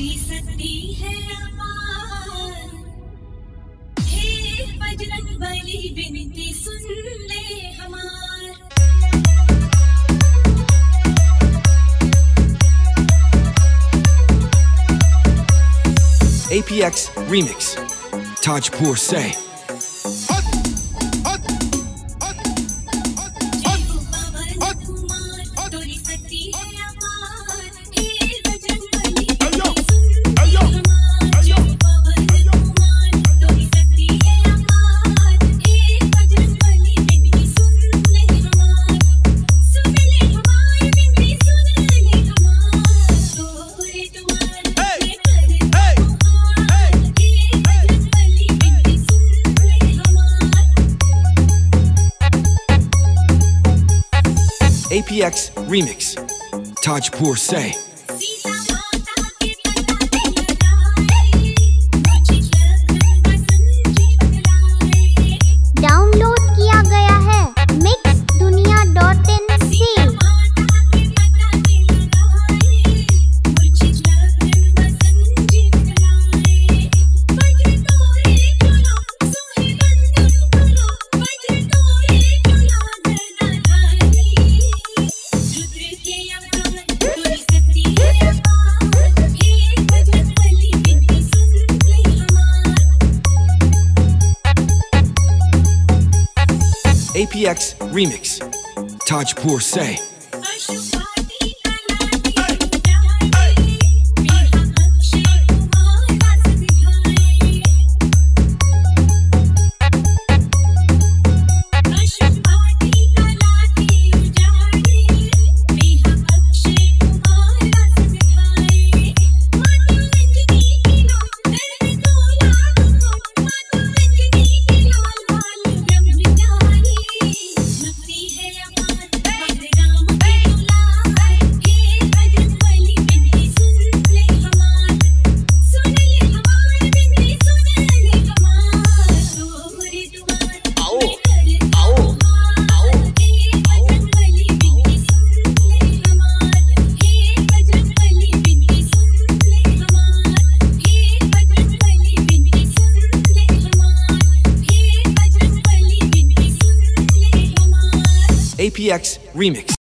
पूरी सकती है अमान। हे बजरंग बली विनती सुन ले हमार। APX Remix. Tajpur say. APX Remix. Tajpur say. Download किया गया है mixdunia.in से। APX Remix. Tajpur say. APX Remix.